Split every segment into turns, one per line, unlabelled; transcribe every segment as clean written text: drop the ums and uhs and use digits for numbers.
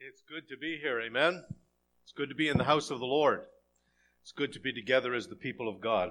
It's good to be here, amen? It's good to be in the house of the Lord. It's good to be together as the people of God.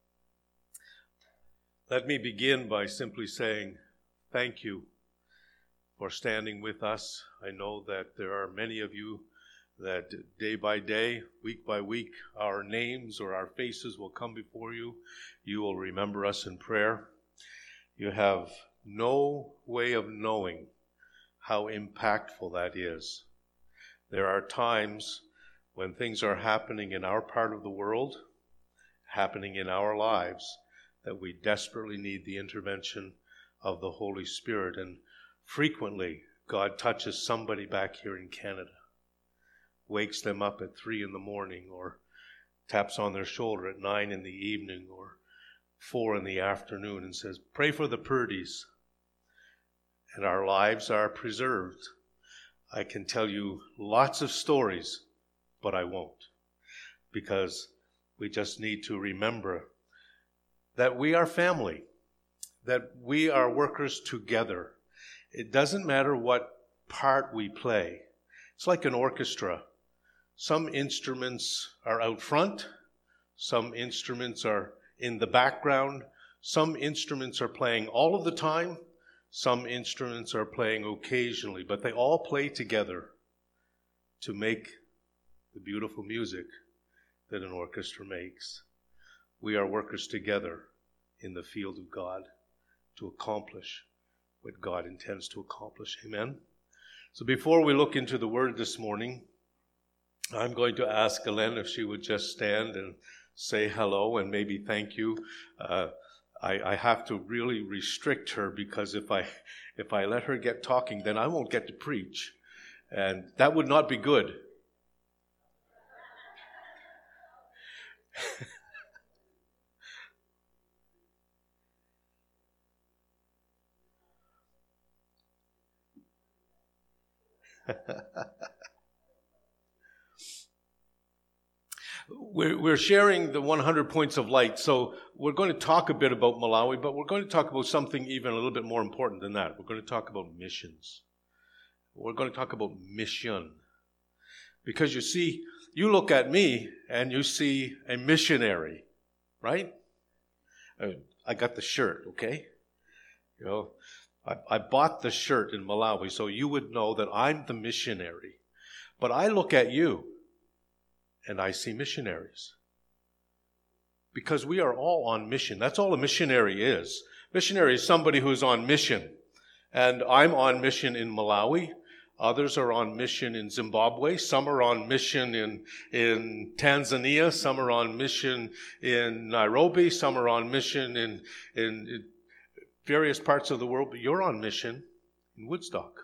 Let me begin by simply saying thank you for standing with us. I know that there are many of you that day by day, week by week, our names or our faces will come before you. You will remember us in prayer. You have no way of knowing how impactful that is. There are times when things are happening in our part of the world, happening in our lives, that we desperately need the intervention of the Holy Spirit. And frequently, God touches somebody back here in Canada, wakes them up at 3 a.m, or taps on their shoulder at 9 p.m, or 4 p.m, and says, "Pray for the Purdy's." And our lives are preserved. I can tell you lots of stories, but I won't, because we just need to remember that we are family, that we are workers together. It doesn't matter what part we play. It's like an orchestra. Some instruments are out front, some instruments are in the background, some instruments are playing all of the time, some instruments are playing occasionally, but they all play together to make the beautiful music that an orchestra makes. We are workers together in the field of God to accomplish what God intends to accomplish. Amen? So before we look into the Word this morning, I'm going to ask Ellen if she would just stand and say hello and maybe thank you. I have to really restrict her, because if I let her get talking, then I won't get to preach. And that would not be good. We're sharing the 100 points of light, so we're going to talk a bit about Malawi, but we're going to talk about something even a little bit more important than that. We're going to talk about missions. We're going to talk about mission. Because you see, you look at me and you see a missionary, right? I got the shirt, okay? You know, I bought the shirt in Malawi, so you would know that I'm the missionary. But I look at you, and I see missionaries. Because we are all on mission. That's all a missionary is. Missionary is somebody who's on mission. And I'm on mission in Malawi. Others are on mission in Zimbabwe. Some are on mission in Tanzania. Some are on mission in Nairobi. Some are on mission in various parts of the world. But you're on mission in Woodstock.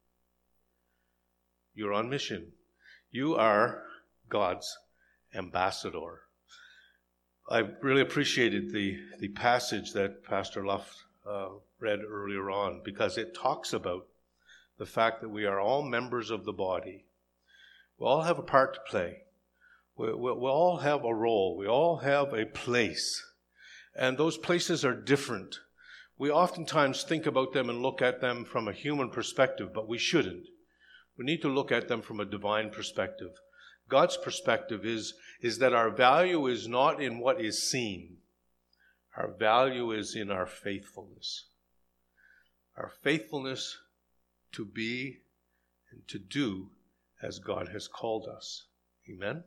You're on mission. You are God's ambassador. I really appreciated the passage that Pastor Luff read earlier on, because it talks about the fact that we are all members of the body. We all have a part to play. We all have a role. We all have a place. And those places are different. We oftentimes think about them and look at them from a human perspective, but we shouldn't. We need to look at them from a divine perspective. God's perspective is that our value is not in what is seen. Our value is in our faithfulness. Our faithfulness to be and to do as God has called us. Amen?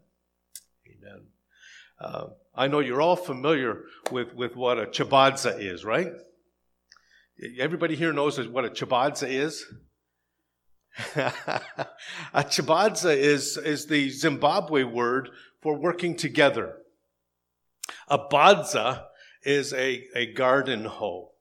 Amen. I know you're all familiar with what a chibadza is, right? Everybody here knows what a chibadza is? A chibadza is the Zimbabwe word for working together. A badza is a garden hoe.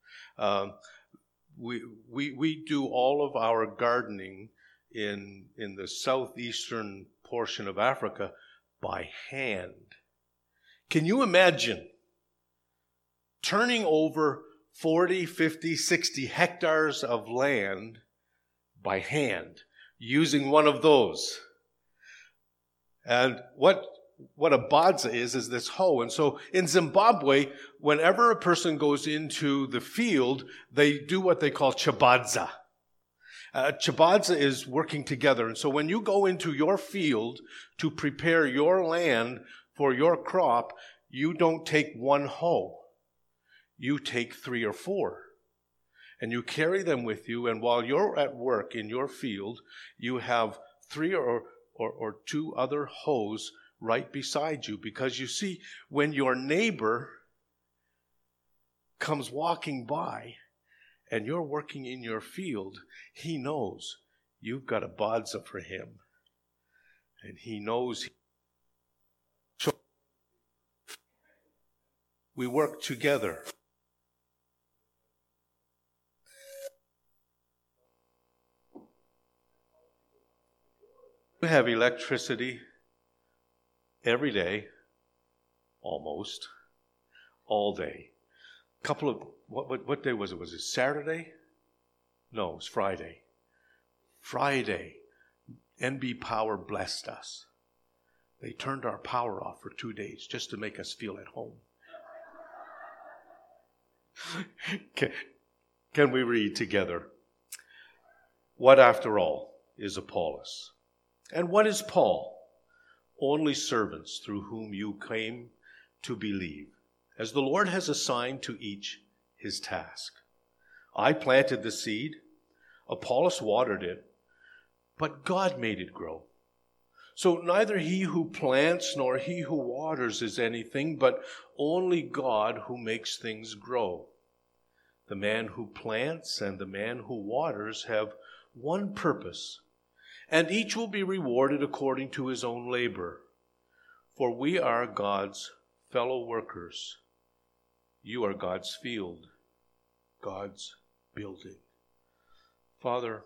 We do all of our gardening in the southeastern portion of Africa by hand. Can you imagine turning over 40, 50, 60 hectares of land by hand, using one of those? And what a badza is this hoe. And so in Zimbabwe, whenever a person goes into the field, they do what they call chibadza. Chabadza is working together. And so when you go into your field to prepare your land for your crop, you don't take one hoe. You take 3 or 4. And you carry them with you, and while you're at work in your field, you have 3 or 2 other hoes right beside you. Because you see, when your neighbor comes walking by and you're working in your field, he knows you've got a bodza for him. And he knows. We work together. We have electricity every day, almost, all day. Couple of, what day was it? Was it Saturday? No, it was Friday. Friday, NB Power blessed us. They turned our power off for 2 days just to make us feel at home. Can we read together? What, after all, is Apollos? And what is Paul? Only servants through whom you came to believe, as the Lord has assigned to each his task. I planted the seed, Apollos watered it, but God made it grow. So neither he who plants nor he who waters is anything, but only God who makes things grow. The man who plants and the man who waters have one purpose, and each will be rewarded according to his own labor. For we are God's fellow workers. You are God's field, God's building. Father,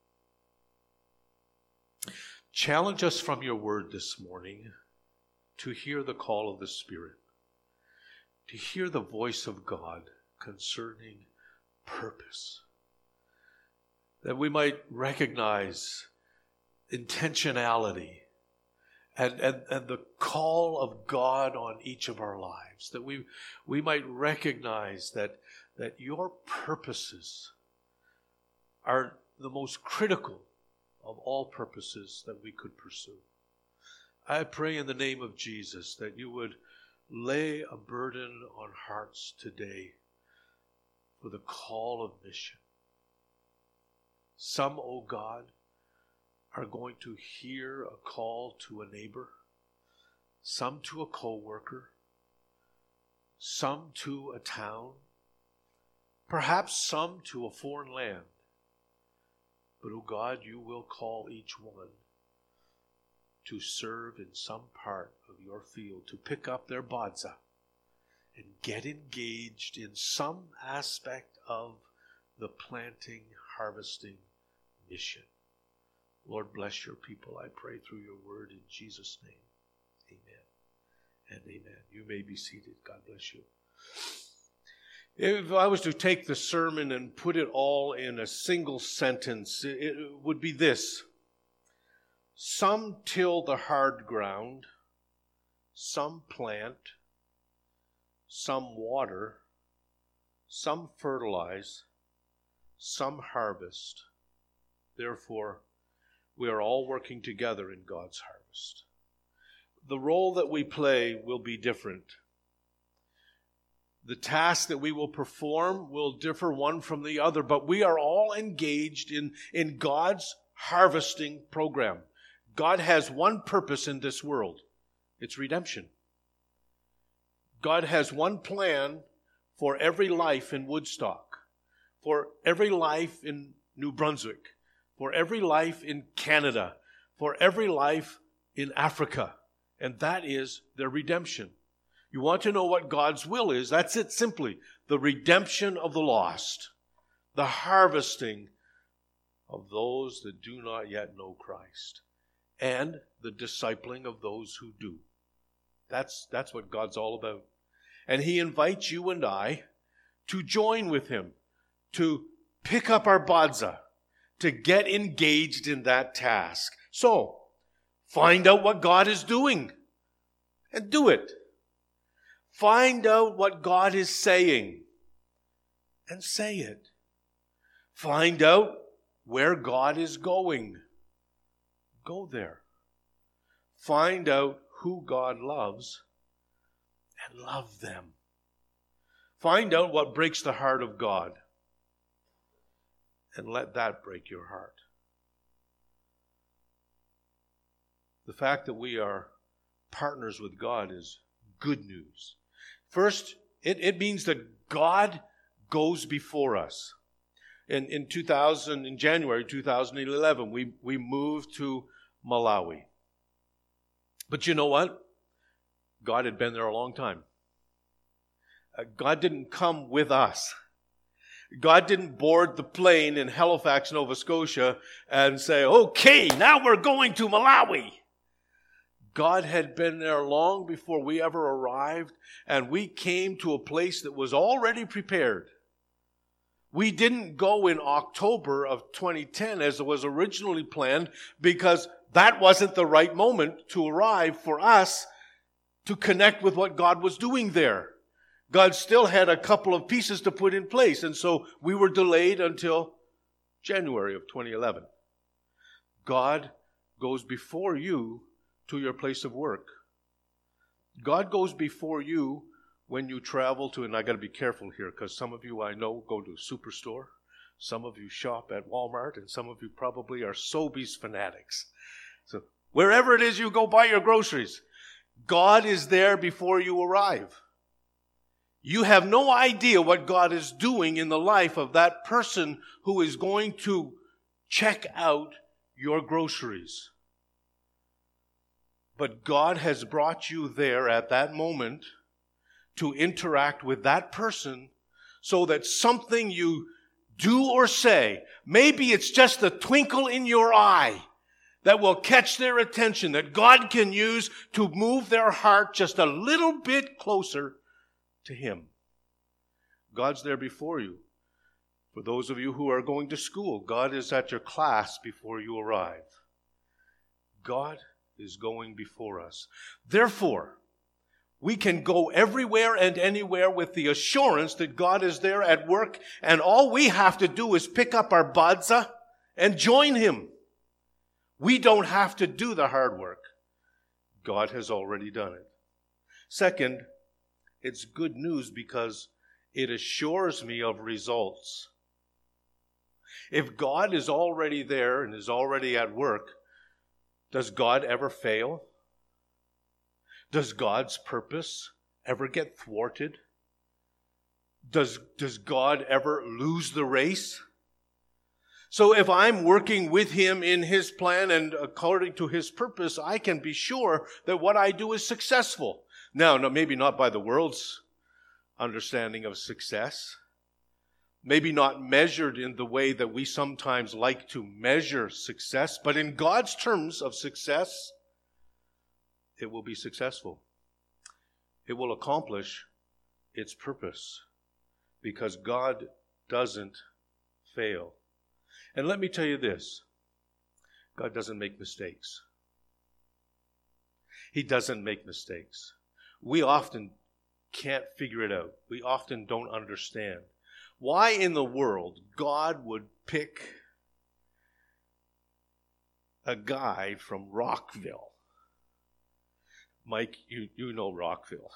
challenge us from your word this morning to hear the call of the Spirit, to hear the voice of God concerning purpose, that we might recognize intentionality and the call of God on each of our lives, that we might recognize that your purposes are the most critical of all purposes that we could pursue. I pray in the name of Jesus that you would lay a burden on hearts today for the call of mission. Some, O God, are going to hear a call to a neighbor, some to a co-worker, some to a town, perhaps some to a foreign land. But, O God, you will call each one to serve in some part of your field, to pick up their bodza and get engaged in some aspect of the planting, harvesting mission. Lord, bless your people, I pray, through your word in Jesus' name. Amen and amen. You may be seated. God bless you. If I was to take the sermon and put it all in a single sentence, it would be this. Some till the hard ground, some plant, some water, some fertilize, some harvest. Therefore, we are all working together in God's harvest. The role that we play will be different. The task that we will perform will differ one from the other, but we are all engaged in God's harvesting program. God has one purpose in this world. It's redemption. God has one plan for every life in Woodstock, for every life in New Brunswick, for every life in Canada, for every life in Africa, and that is their redemption. You want to know what God's will is? That's it simply. The redemption of the lost. The harvesting of those that do not yet know Christ. And the discipling of those who do. That's what God's all about. And he invites you and I to join with him, to pick up our bodza, to get engaged in that task. So, find out what God is doing and do it. Find out what God is saying and say it. Find out where God is going. Go there. Find out who God loves and love them. Find out what breaks the heart of God and let that break your heart. The fact that we are partners with God is good news. First, it means that God goes before us. In January 2011, we moved to Malawi. But you know what? God had been there a long time. God didn't come with us. God didn't board the plane in Halifax, Nova Scotia and say, okay, now we're going to Malawi. God had been there long before we ever arrived, and we came to a place that was already prepared. We didn't go in October of 2010 as it was originally planned because that wasn't the right moment to arrive for us to connect with what God was doing there. God still had a couple of pieces to put in place, and so we were delayed until January of 2011. God goes before you to your place of work. God goes before you when you travel to, and I got to be careful here because some of you I know go to a superstore, some of you shop at Walmart, and some of you probably are Sobeys fanatics. So wherever it is you go buy your groceries, God is there before you arrive. You have no idea what God is doing in the life of that person who is going to check out your groceries. But God has brought you there at that moment to interact with that person so that something you do or say, maybe it's just a twinkle in your eye that will catch their attention, that God can use to move their heart just a little bit closer to Him. God's there before you. For those of you who are going to school, God is at your class before you arrive. God is going before us. Therefore, we can go everywhere and anywhere with the assurance that God is there at work, and all we have to do is pick up our badza and join Him. We don't have to do the hard work. God has already done it. Second, it's good news because it assures me of results. If God is already there and is already at work, does God ever fail? Does God's purpose ever get thwarted? Does God ever lose the race? So if I'm working with Him in His plan and according to His purpose, I can be sure that what I do is successful. Now, maybe not by the world's understanding of success. Maybe not measured in the way that we sometimes like to measure success, but in God's terms of success, it will be successful. It will accomplish its purpose because God doesn't fail. And let me tell you this, God doesn't make mistakes. He doesn't make mistakes. We often can't figure it out. We often don't understand. Why in the world God would pick a guy from Rockville? Mike, you know Rockville.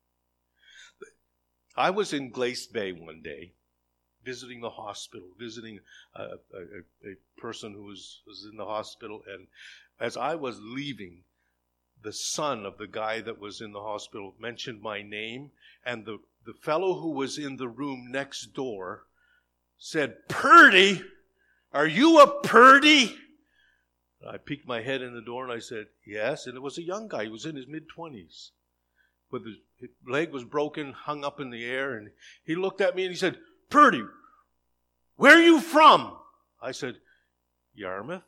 I was in Glace Bay one day, visiting the hospital, visiting a person who was in the hospital, and as I was leaving, the son of the guy that was in the hospital mentioned my name, and the fellow who was in the room next door said, "Purdy, are you a Purdy?" I peeked my head in the door and I said, "Yes." And it was a young guy. He was in his mid-20s. But his leg was broken, hung up in the air, and he looked at me and he said, "Purdy, where are you from?" I said, "Yarmouth."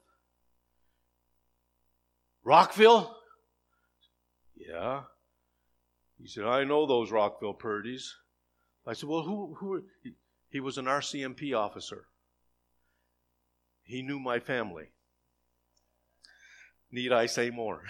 "Rockville?" "Yeah." He said, "I know those Rockville Purdys." I said, "Well, who are..." He was an RCMP officer. He knew my family. Need I say more?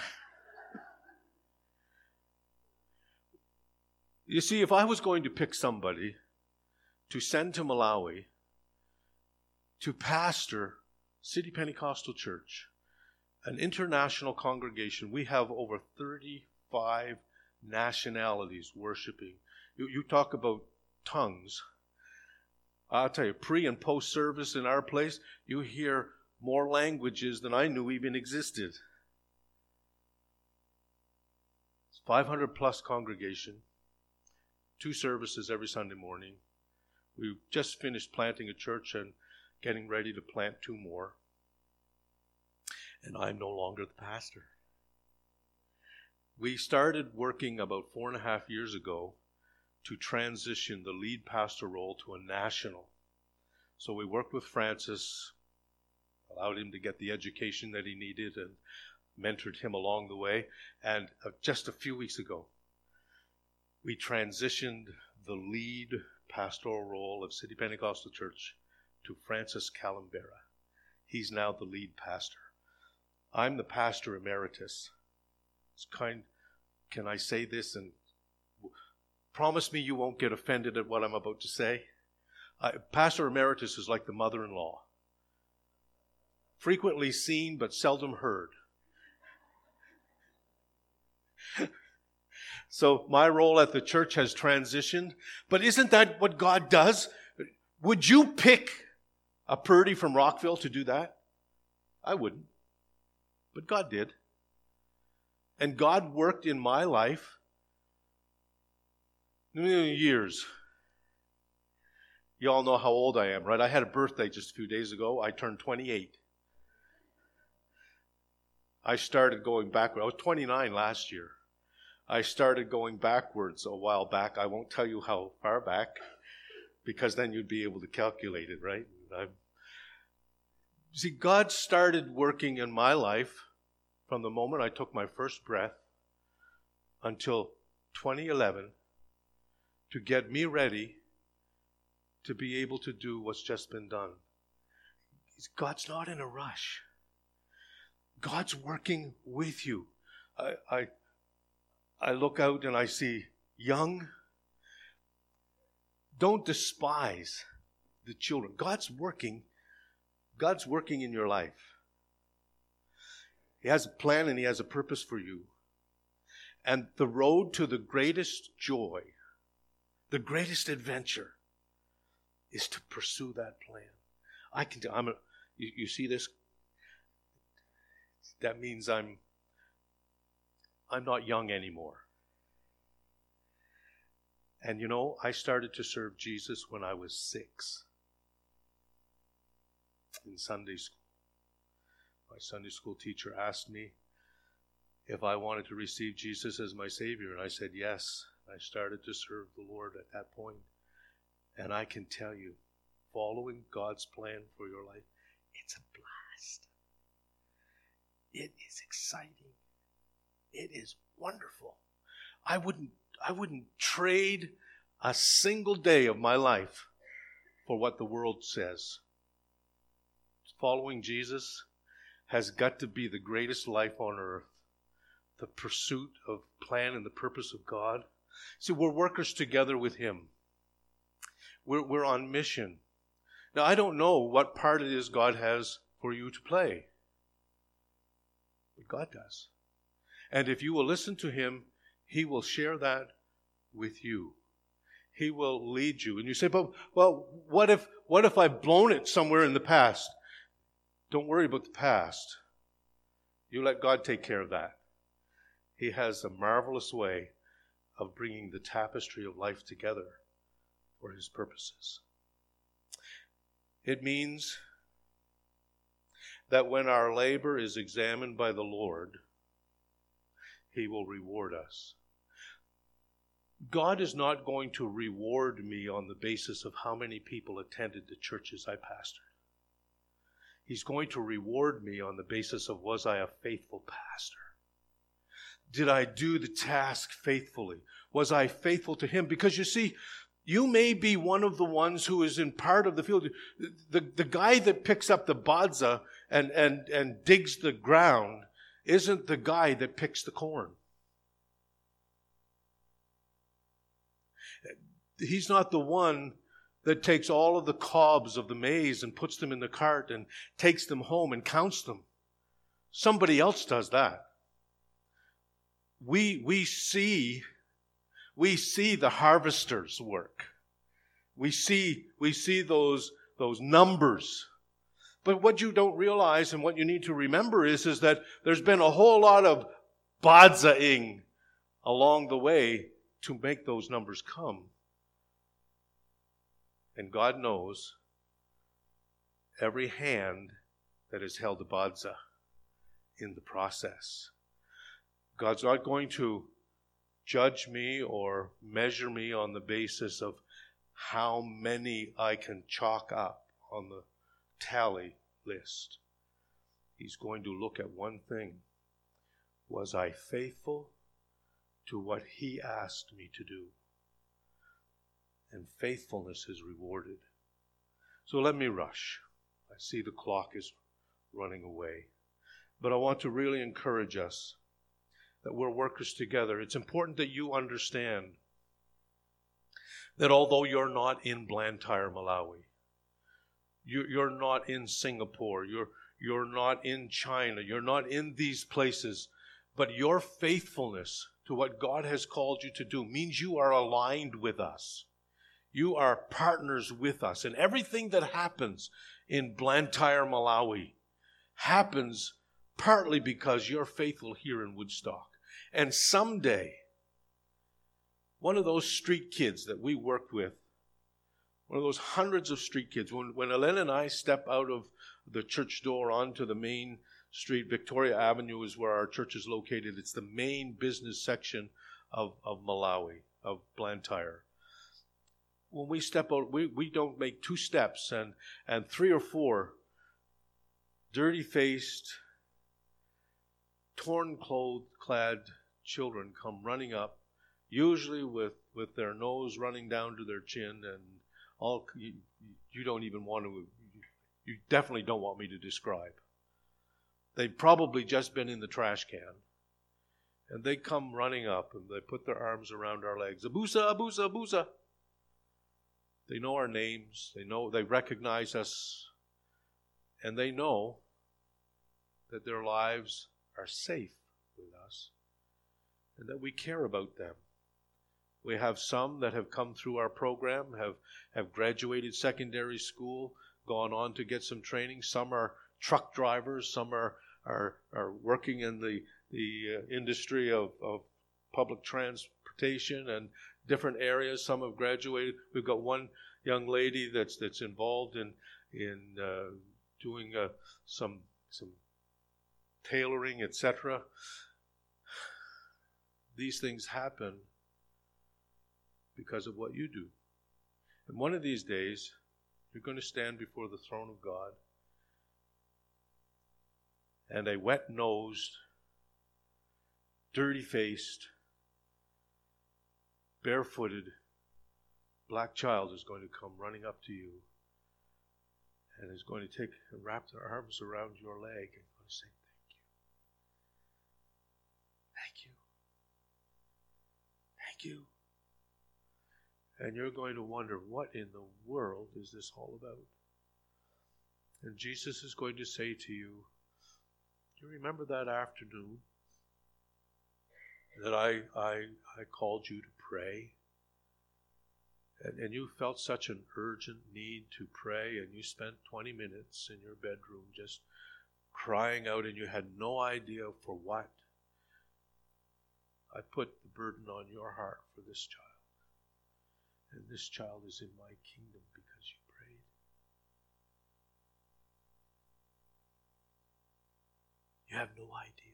You see, if I was going to pick somebody to send to Malawi to pastor City Pentecostal Church, an international congregation. We have over 35 nationalities worshiping. You talk about tongues. I'll tell you, pre and post service in our place, you hear more languages than I knew even existed. It's 500 plus congregation, 2 services every Sunday morning. We just finished planting a church and getting ready to plant 2 more. And I'm no longer the pastor. We started working about 4.5 years ago to transition the lead pastor role to a national. So we worked with Francis, allowed him to get the education that he needed and mentored him along the way. And just a few weeks ago, we transitioned the lead pastoral role of City Pentecostal Church to Francis Calimbera. He's now the lead pastor. I'm the pastor emeritus. Can I say this and promise me you won't get offended at what I'm about to say? Pastor emeritus is like the mother-in-law. Frequently seen but seldom heard. So my role at the church has transitioned. But isn't that what God does? Would you pick a Purdy from Rockville to do that? I wouldn't. But God did. And God worked in my life years. You all know how old I am, right? I had a birthday just a few days ago. I turned 28. I started going backward. I was 29 last year. I started going backwards a while back. I won't tell you how far back, because then you'd be able to calculate it, right? See, God started working in my life from the moment I took my first breath until 2011 to get me ready to be able to do what's just been done. God's not in a rush. God's working with you. I look out and I see young. Don't despise the children. God's working in your life. He has a plan and He has a purpose for you. And the road to the greatest joy, the greatest adventure, is to pursue that plan. You see this? That means I'm not young anymore. And I started to serve Jesus when I was 6 in Sunday school. My Sunday school teacher asked me if I wanted to receive Jesus as my Savior, and I said yes. I started to serve the Lord at that point. And I can tell you, following God's plan for your life, it's a blast. It is exciting. It is wonderful. I wouldn't trade a single day of my life for what the world says. Following Jesus has got to be the greatest life on earth. The pursuit of plan and the purpose of God. See, we're workers together with Him. We're on mission. Now, I don't know what part it is God has for you to play. But God does. And if you will listen to Him, He will share that with you. He will lead you. And you say, but, well, what if I've blown it somewhere in the past? Don't worry about the past. You let God take care of that. He has a marvelous way of bringing the tapestry of life together for His purposes. It means that when our labor is examined by the Lord, He will reward us. God is not going to reward me on the basis of how many people attended the churches I pastored. He's going to reward me on the basis of, was I a faithful pastor? Did I do the task faithfully? Was I faithful to Him? Because you see, you may be one of the ones who is in part of the field. The guy that picks up the badza and digs the ground isn't the guy that picks the corn. He's not the one that takes all of the cobs of the maize and puts them in the cart and takes them home and counts them. Somebody else does that. We see the harvester's work. We see those numbers. But what you don't realize and what you need to remember is that there's been a whole lot of badzaing along the way to make those numbers come. And God knows every hand that has held a badza in the process. God's not going to judge me or measure me on the basis of how many I can chalk up on the tally list. He's going to look at one thing. Was I faithful to what He asked me to do? And faithfulness is rewarded. So let me rush. I see the clock is running away. But I want to really encourage us that we're workers together. It's important that you understand that although you're not in Blantyre, Malawi, you're not in Singapore, you're not in China, you're not in these places, but your faithfulness to what God has called you to do means you are aligned with us. You are partners with us. And everything that happens in Blantyre, Malawi happens partly because you're faithful here in Woodstock. And someday, one of those street kids that we worked with, one of those hundreds of street kids, when Ellen and I step out of the church door onto the main street, Victoria Avenue is where our church is located. It's the main business section of Malawi, of Blantyre. When we step out, we don't make two steps, and three or four dirty-faced, torn-clad children come running up, usually with their nose running down to their chin, and all you don't even want to, you definitely don't want me to describe. They've probably just been in the trash can, and they come running up, and they put their arms around our legs. Abusa, Abusa, Abusa. They know our names. They recognize us. And they know that their lives are safe with us and that we care about them. We have some that have come through our program, have graduated secondary school, gone on to get some training. Some are truck drivers. Some are working in the industry of public transportation and different areas. Some have graduated. We've got one young lady that's involved in doing some tailoring, etc. These things happen because of what you do. And one of these days, you're going to stand before the throne of God, and a wet-nosed, dirty-faced, barefooted black child is going to come running up to you and is going to wrap their arms around your leg and going to say, thank you. Thank you. Thank you. And you're going to wonder, what in the world is this all about? And Jesus is going to say to you, do you remember that afternoon that I called you to pray? And you felt such an urgent need to pray, and you spent 20 minutes in your bedroom just crying out, and you had no idea for what. I put the burden on your heart for this child. And this child is in my kingdom because you prayed. You have no idea.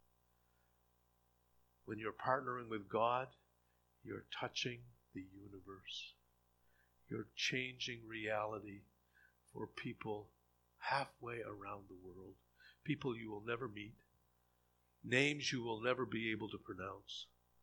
When you're partnering with God, you're touching the universe. You're changing reality for people halfway around the world. People you will never meet. Names you will never be able to pronounce.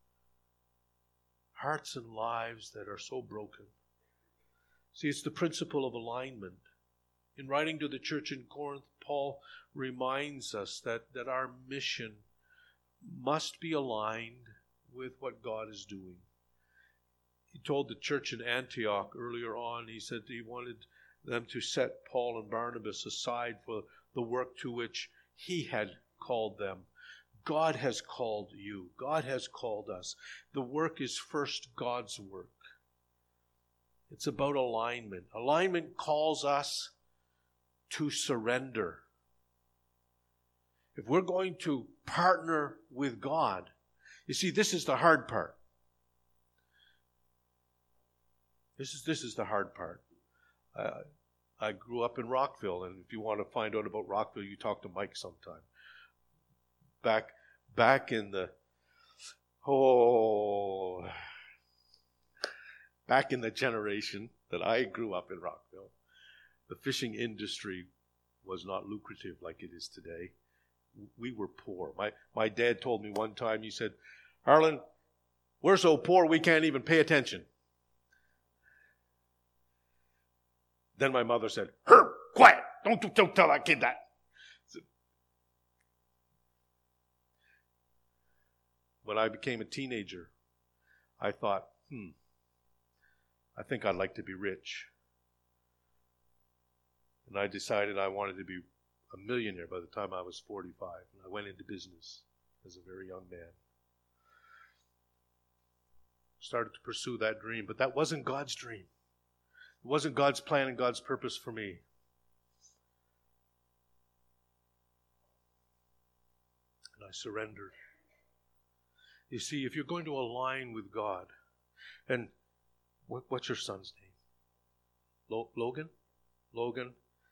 Hearts and lives that are so broken. See, it's the principle of alignment. In writing to the church in Corinth, Paul reminds us that our mission must be aligned with what God is doing. He told the church in Antioch earlier on, he said he wanted them to set Paul and Barnabas aside for the work to which he had called them. God has called you. God has called us. The work is first God's work. It's about alignment. Alignment calls us to surrender. If we're going to partner with God, you see, this is the hard part. This is the hard part. I grew up in Rockville, and if you want to find out about Rockville, you talk to Mike sometime. Back in the generation that I grew up in Rockville, the fishing industry was not lucrative like it is today. We were poor. My dad told me one time, he said, "Harlan, we're so poor we can't even pay attention." Then my mother said, "Quiet! Don't tell that kid that." When I became a teenager, I thought, I think I'd like to be rich. And I decided I wanted to be a millionaire by the time I was 45. And I went into business as a very young man. Started to pursue that dream, but that wasn't God's dream. It wasn't God's plan and God's purpose for me. And I surrendered. You see, if you're going to align with God, and what's your son's name? Logan? Logan,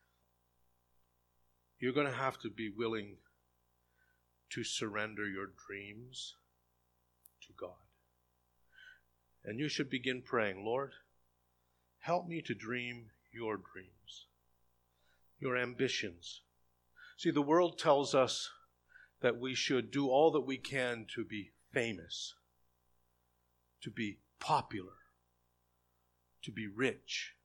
you're going to have to be willing to surrender your dreams to God. And you should begin praying, "Lord, help me to dream your dreams, your ambitions." See, the world tells us that we should do all that we can to be famous, to be popular, to be rich.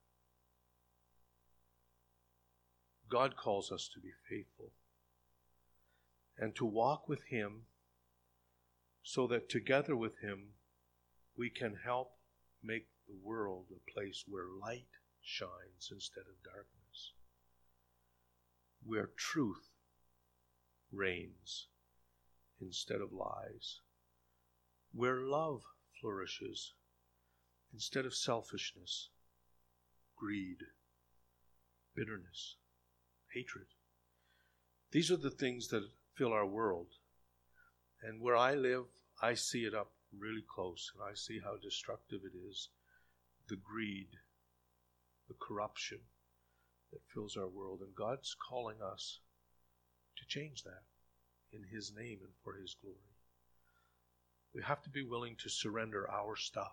God calls us to be faithful and to walk with Him so that together with Him we can help make the world a place where light shines instead of darkness, where truth reigns instead of lies, where love flourishes instead of selfishness, greed, bitterness, hatred. These are the things that fill our world. And where I live, I see it up really close, and I see how destructive it is, the greed, the corruption that fills our world. And God's calling us to change that in His name and for His glory. We have to be willing to surrender our stuff.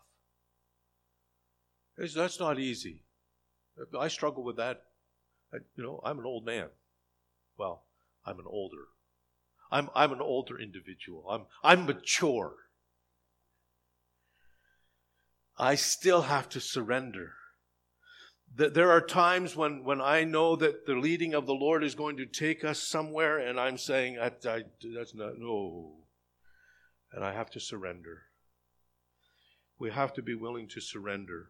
That's not easy. I struggle with that. I'm an old man. Well, I'm an older. I'm an older individual. I'm mature. I still have to surrender. There are times when I know that the leading of the Lord is going to take us somewhere, and I'm saying, that's not, no. And I have to surrender. We have to be willing to surrender.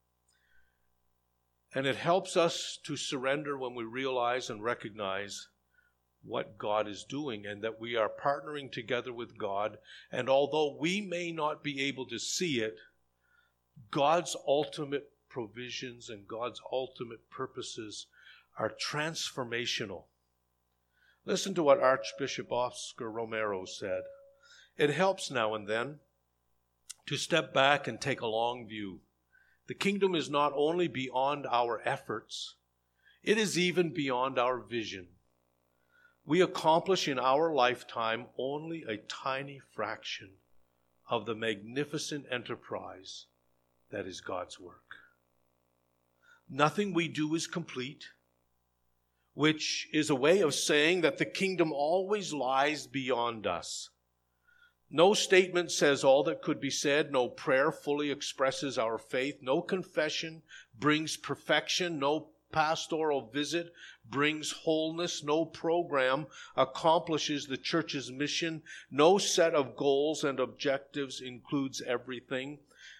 And it helps us to surrender when we realize and recognize what God is doing and that we are partnering together with God. And although we may not be able to see it, God's ultimate provisions and God's ultimate purposes are transformational. Listen to what Archbishop Oscar Romero said. It helps now and then to step back and take a long view. The kingdom is not only beyond our efforts, it is even beyond our vision. We accomplish in our lifetime only a tiny fraction of the magnificent enterprise that is God's work. Nothing we do is complete, which is a way of saying that the kingdom always lies beyond us. No statement says all that could be said. No prayer fully expresses our faith. No confession brings perfection. No pastoral visit brings wholeness. No program accomplishes the church's mission. No set of goals and objectives includes everything.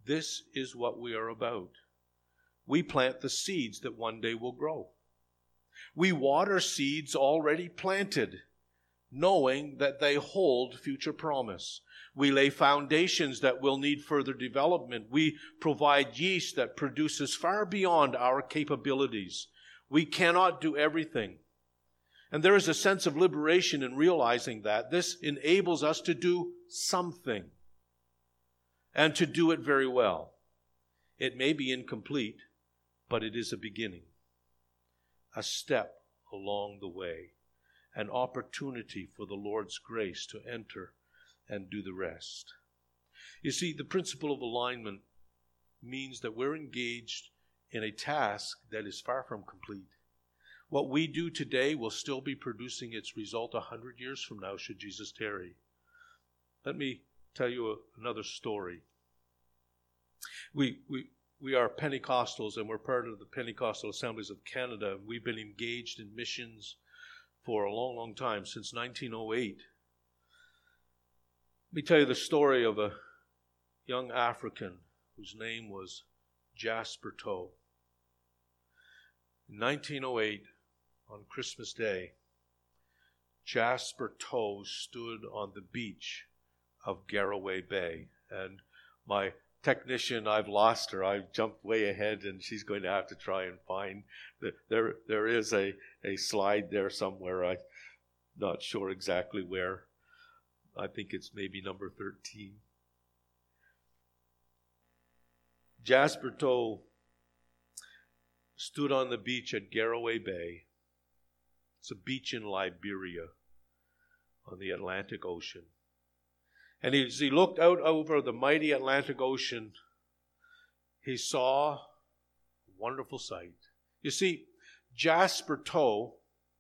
This is what we are about. We plant the seeds that one day will grow. We water seeds already planted, knowing that they hold future promise. We lay foundations that will need further development. We provide yeast that produces far beyond our capabilities. We cannot do everything. And there is a sense of liberation in realizing that. This enables us to do something, and to do it very well. It may be incomplete, but it is a beginning, a step along the way, an opportunity for the Lord's grace to enter and do the rest. You see, the principle of alignment means that we're engaged in a task that is far from complete. What we do today will still be producing its result 100 years from now, should Jesus tarry. Let me tell you another story. We are Pentecostals, and we're part of the Pentecostal Assemblies of Canada. We've been engaged in missions for a long, long time, since 1908. Let me tell you the story of a young African whose name was Jasper Toe. In 1908, on Christmas Day, Jasper Toe stood on the beach of Garaway Bay. And my technician, I've lost her. I've jumped way ahead, and she's going to have to try and find. There is a slide there somewhere. I'm not sure exactly where. I think it's maybe number 13. Jasper Toe stood on the beach at Garaway Bay. It's a beach in Liberia on the Atlantic Ocean. And as he looked out over the mighty Atlantic Ocean, he saw a wonderful sight. You see, Jasper Toe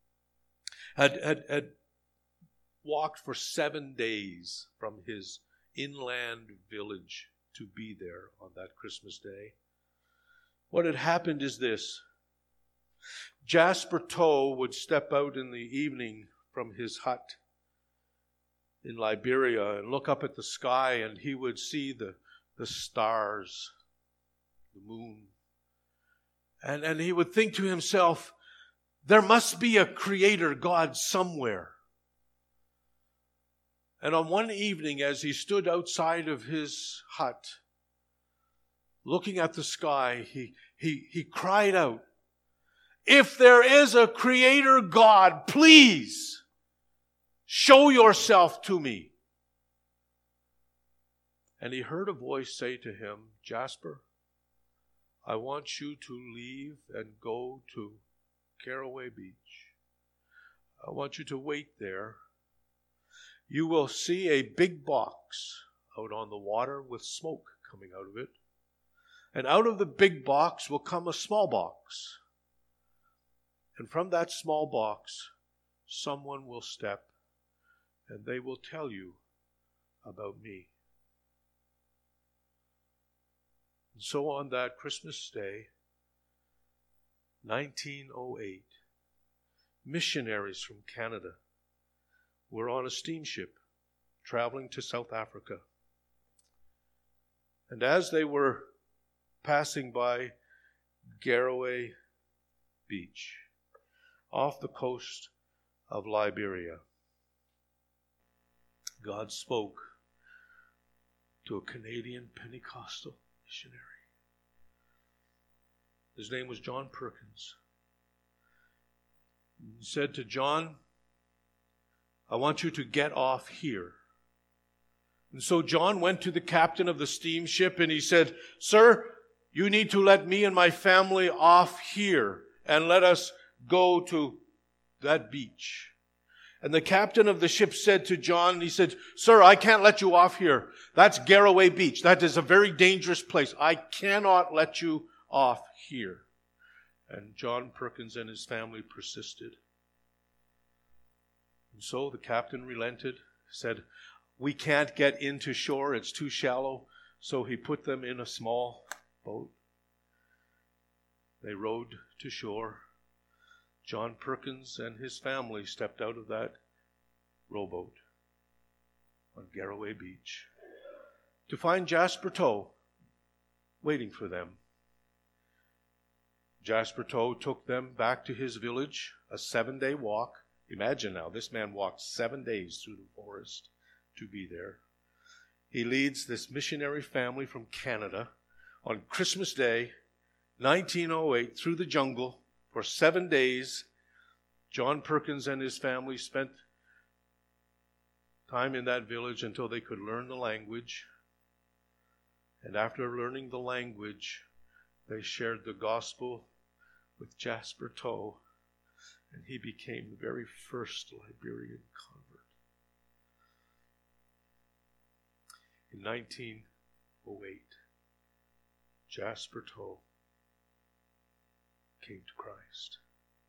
had walked for 7 days from his inland village to be there on that Christmas Day. What had happened is this. Jasper Toe would step out in the evening from his hut in Liberia and look up at the sky, and he would see the stars, the moon. And he would think to himself, there must be a creator God somewhere. And on one evening, as he stood outside of his hut, looking at the sky, he cried out, "If there is a creator God, please show yourself to me." And he heard a voice say to him, "Jasper, I want you to leave and go to Garaway Beach. I want you to wait there. You will see a big box out on the water with smoke coming out of it. And out of the big box will come a small box. And from that small box, someone will step, and they will tell you about me." And so on that Christmas Day, 1908, missionaries from Canada were on a steamship traveling to South Africa. And as they were passing by Garaway Beach, off the coast of Liberia, God spoke to a Canadian Pentecostal missionary. His name was John Perkins. He said to John, "I want you to get off here." And so John went to the captain of the steamship and he said, "Sir, you need to let me and my family off here and let us go to that beach." And the captain of the ship said to John, he said, "Sir, I can't let you off here. That's Garaway Beach. That is a very dangerous place. I cannot let you off here." And John Perkins and his family persisted. And so the captain relented, said, "We can't get into shore. It's too shallow." So he put them in a small boat. They rowed to shore. John Perkins and his family stepped out of that rowboat on Garaway Beach to find Jasper Toe waiting for them. Jasper Toe took them back to his village, a 7-day walk. Imagine now, this man walked 7 days through the forest to be there. He leads this missionary family from Canada on Christmas Day, 1908, through the jungle for 7 days. John Perkins and his family spent time in that village until they could learn the language. And after learning the language, they shared the gospel with Jasper Toe, and he became the very first Liberian convert. In 1908, Jasper Toe came to Christ.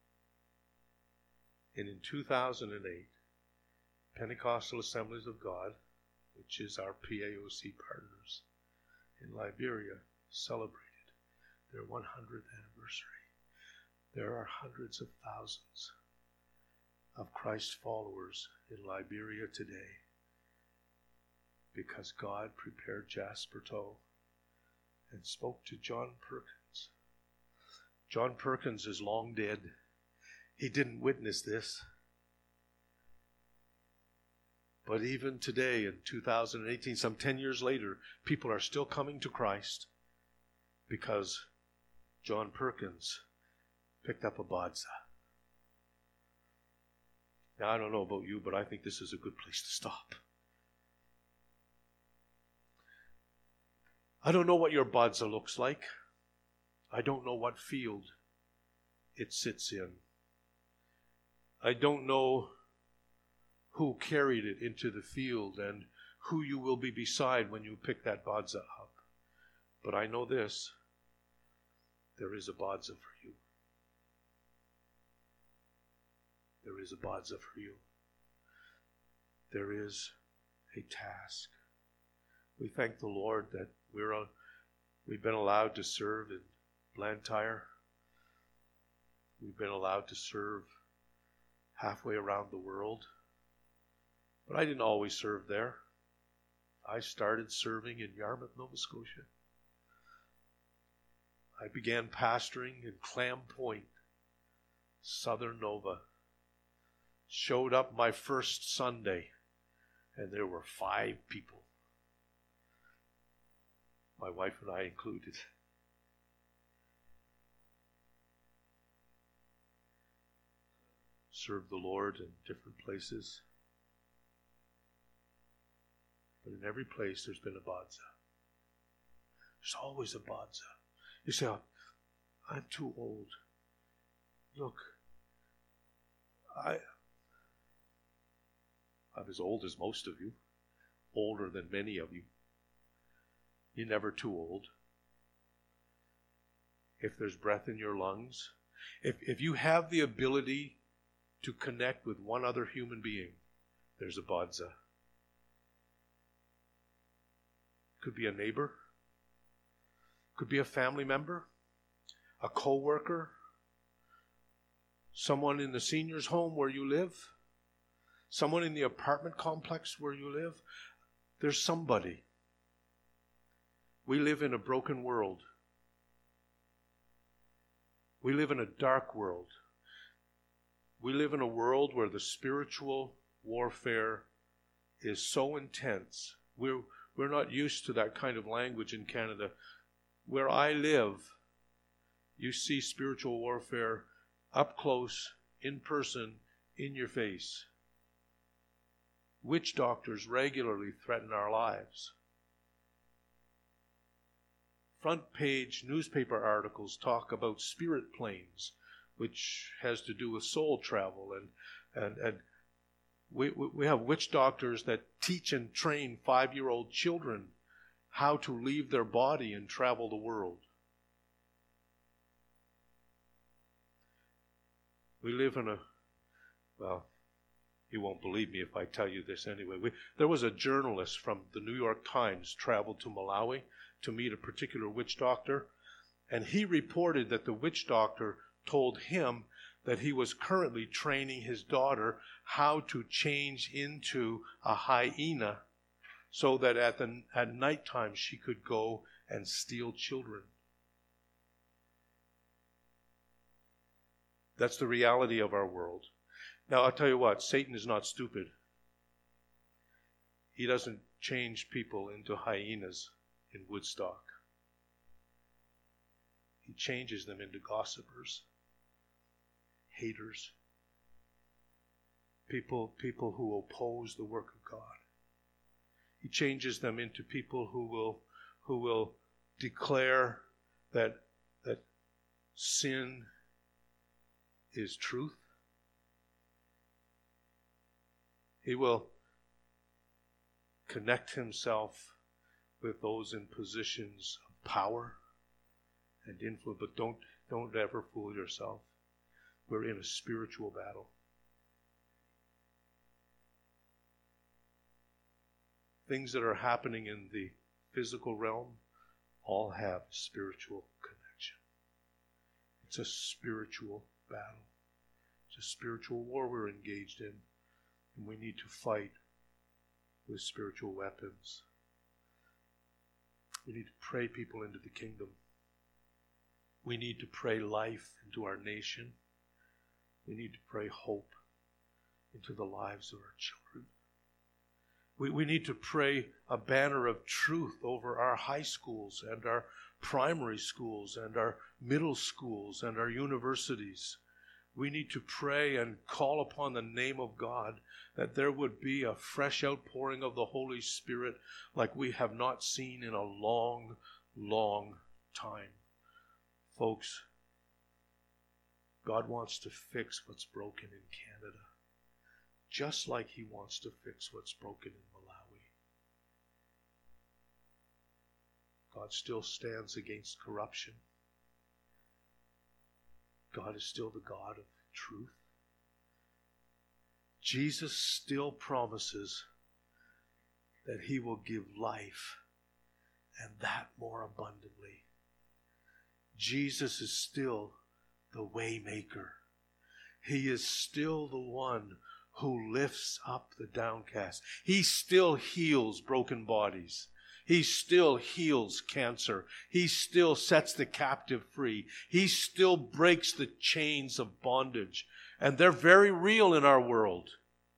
And in 2008, Pentecostal Assemblies of God, which is our PAOC partners in Liberia, celebrated their 100th anniversary. There are hundreds of thousands of Christ followers in Liberia today because God prepared Jasper Toe and spoke to John Perkins. John Perkins is long dead. He didn't witness this. But even today in 2018, some 10 years later, people are still coming to Christ because John Perkins picked up a Badza. Now, I don't know about you, but I think this is a good place to stop. I don't know what your Badza looks like. I don't know what field it sits in. I don't know who carried it into the field and who you will be beside when you pick that Badza up. But I know this, there is a Badza for you. There is a Badza for you. There is a task. We thank the Lord that we've been allowed to serve in Blantyre. We've been allowed to serve halfway around the world. But I didn't always serve there. I started serving in Yarmouth, Nova Scotia. I began pastoring in Clam Point, Southern Nova. Showed up my first Sunday, and there were 5 people. My wife and I included. Served the Lord in different places. But in every place there's been a Badza. There's always a Badza. You say, oh, I'm too old. Look, I'm as old as most of you, older than many of you. You're never too old. If there's breath in your lungs, if you have the ability to connect with one other human being, there's a Badza. Could be a neighbor, could be a family member, a co-worker, someone in the seniors' home where you live, someone in the apartment complex where you live. There's somebody. We live in a broken world. We live in a dark world. We live in a world where the spiritual warfare is so intense. We're not used to that kind of language in Canada. Where I live, you see spiritual warfare up close, in person, in your face. Witch doctors regularly threaten our lives. Front page newspaper articles talk about spirit planes, which has to do with soul travel, and we have witch doctors that teach and train 5-year-old children how to leave their body and travel the world. We live in well, you won't believe me if I tell you this anyway. There was a journalist from the New York Times traveled to Malawi to meet a particular witch doctor, and he reported that the witch doctor told him that he was currently training his daughter how to change into a hyena so that at nighttime she could go and steal children. That's the reality of our world. Now, I'll tell you what, Satan is not stupid. He doesn't change people into hyenas in Woodstock. He changes them into gossipers, haters, people who oppose the work of God. He changes them into people who will declare that sin is truth. He will connect himself with those in positions of power and influence. But don't ever fool yourself. We're in a spiritual battle. Things that are happening in the physical realm all have spiritual connection. It's a spiritual battle. It's a spiritual war we're engaged in. And we need to fight with spiritual weapons. We need to pray people into the kingdom. We need to pray life into our nation. We need to pray hope into the lives of our children. We need to pray a banner of truth over our high schools and our primary schools and our middle schools and our universities. We need to pray and call upon the name of God that there would be a fresh outpouring of the Holy Spirit like we have not seen in a long, long time. Folks, God wants to fix what's broken in Canada, just like He wants to fix what's broken in Malawi. God still stands against corruption. God is still the God of truth. Jesus still promises that He will give life, and that more abundantly. Jesus is still the way maker. He is still the one who lifts up the downcast. He still heals broken bodies. He still heals cancer. He still sets the captive free. He still breaks the chains of bondage. And they're very real in our world.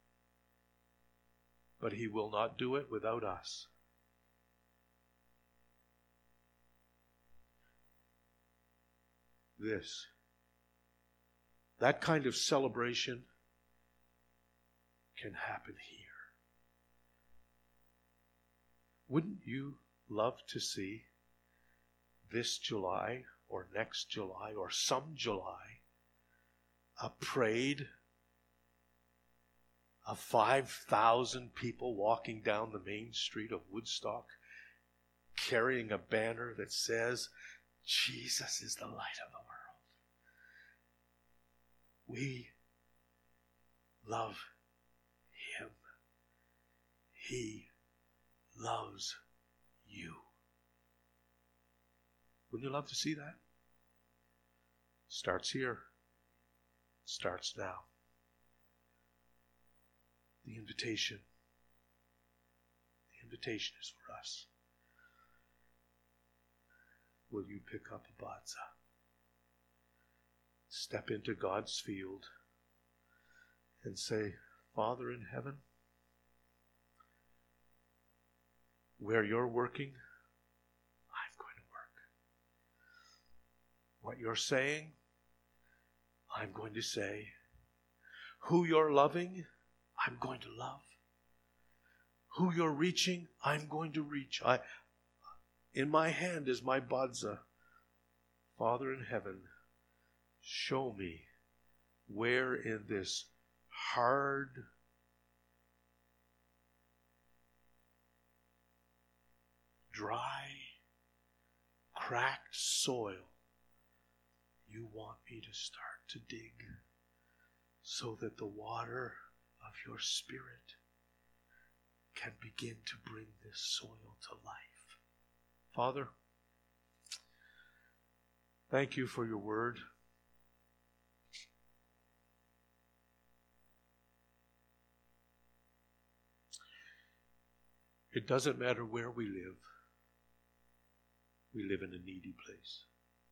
But He will not do it without us. That kind of celebration can happen here. Wouldn't you love to see this July or next July or some July a parade of 5,000 people walking down the main street of Woodstock carrying a banner that says, Jesus is the light of the world. We love Him. He loves you. Wouldn't you love to see that? Starts here. Starts now. The invitation is for us. Will you pick up a badza? Step into God's field and say, Father in heaven, where you're working, I'm going to work. What you're saying, I'm going to say. Who you're loving, I'm going to love. Who you're reaching, I'm going to reach. In my hand is my badza. Father in heaven, show me where in this hard, dry, cracked soil you want me to start to dig so that the water of your Spirit can begin to bring this soil to life. Father, thank you for your word. It doesn't matter where we live. we live in a needy place.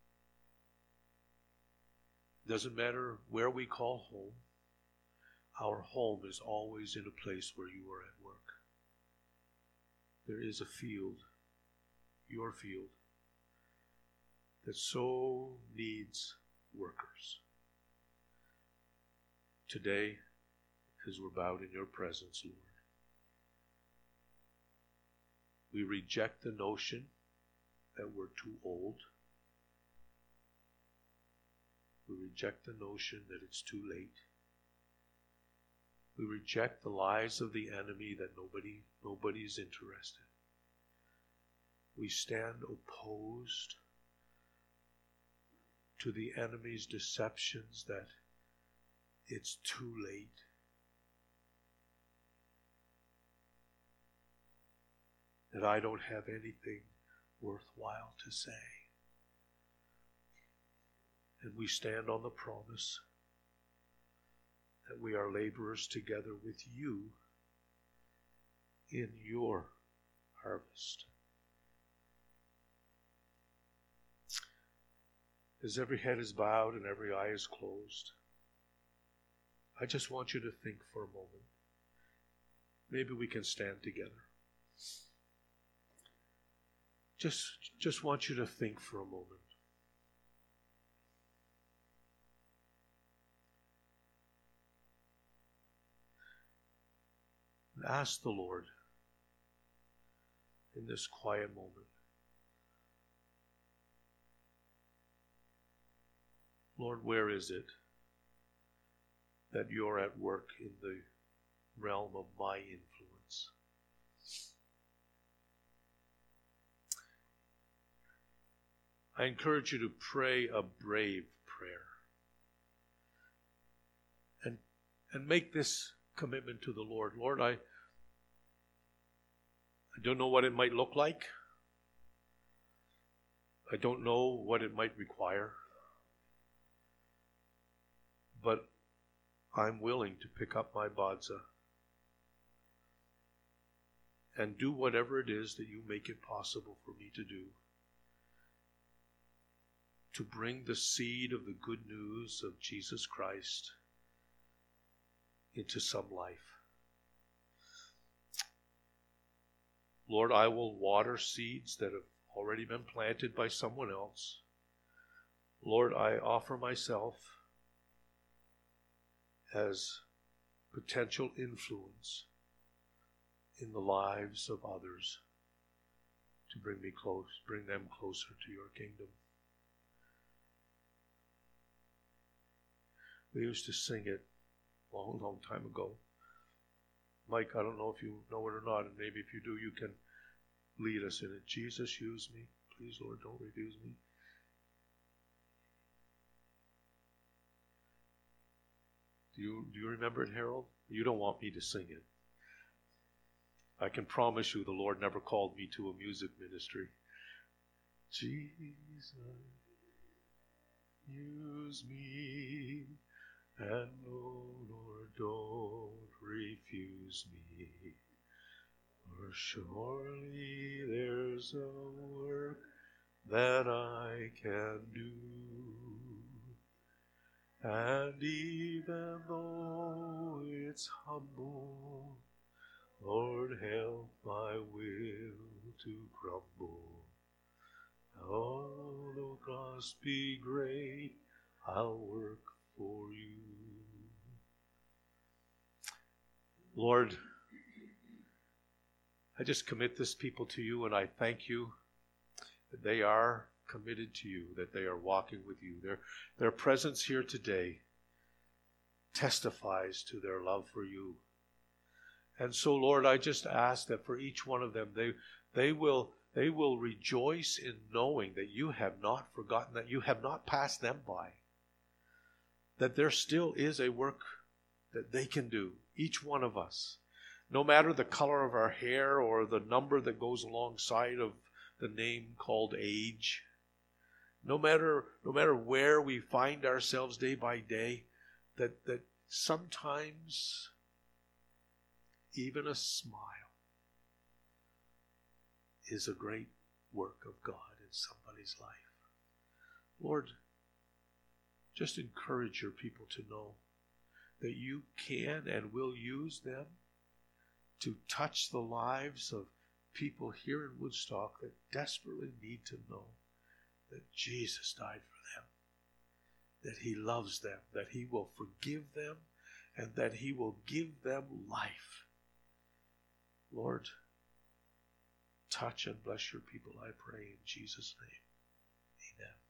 Doesn't matter where we call home, our home is always in a place where you are at work. There is a field, your field, that so needs workers. Today, as we're bowed in your presence, Lord, we reject the notion that we're too old. We reject the notion that it's too late. We reject the lies of the enemy that nobody's interested. We stand opposed to the enemy's deceptions that it's too late. That I don't have anything worthwhile to say. And we stand on the promise that we are laborers together with you in your harvest. As every head is bowed and every eye is closed, I just want you to think for a moment. Maybe we can stand together. Just want you to think for a moment. And ask the Lord in this quiet moment, Lord, where is it that you're at work in the realm of my influence? I encourage you to pray a brave prayer. And make this commitment to the Lord. Lord, I don't know what it might look like. I don't know what it might require. But I'm willing to pick up my badza and do whatever it is that you make it possible for me to do, to bring the seed of the good news of Jesus Christ into some life. Lord, I will water seeds that have already been planted by someone else. Lord, I offer myself as potential influence in the lives of others to bring them closer to your kingdom. We used to sing it a long, long time ago. Mike, I don't know if you know it or not, and maybe if you do, you can lead us in it. Jesus, use me. Please, Lord, don't refuse me. Do you remember it, Harold? You don't want me to sing it. I can promise you the Lord never called me to a music ministry. Jesus, use me, and no, Lord, don't refuse me. For surely there's a work that I can do. And even though it's humble, Lord, help my will to crumble. Although cost be great, I'll work for you. Lord, I just commit this people to you, and I thank you that they are committed to you, that they are walking with you. Their presence here today testifies to their love for you. And so, Lord, I just ask that for each one of them, they will rejoice in knowing that you have not forgotten, that you have not passed them by, that there still is a work that they can do, each one of us, no matter the color of our hair or the number that goes alongside of the name called age. No matter where we find ourselves day by day, that sometimes even a smile is a great work of God in
somebody's life. Lord, just encourage your people to know that you can and will use them to touch the lives of people here in Woodstock that desperately need to know that Jesus died for them, that he loves them, that he will forgive them, and that he will give them life. Lord, touch and bless your people, I pray in Jesus' name. Amen.